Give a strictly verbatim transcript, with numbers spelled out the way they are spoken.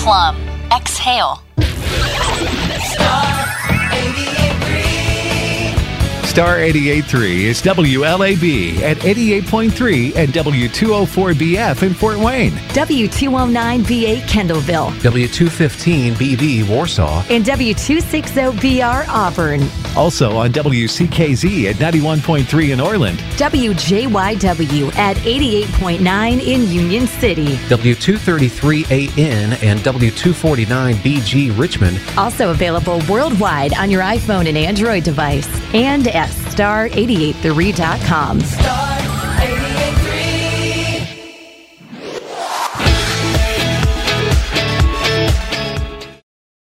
Plum. Exhale. Star eighty-eight point three is W L A B at eighty-eight point three and W two oh four B F in Fort Wayne. W two oh nine B A Kendallville. W two fifteen B V Warsaw. And W two sixty B R Auburn. Also on W C K Z at ninety-one point three in Orland. W J Y W at eighty-eight point nine in Union City. W two thirty-three A N and W two forty-nine B G Richmond. Also available worldwide on your iPhone and Android device and at star eighty-eight three dot com. Star